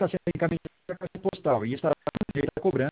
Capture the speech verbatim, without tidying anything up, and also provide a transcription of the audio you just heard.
está sendo encaminhado para a caixa postal e está está cobrando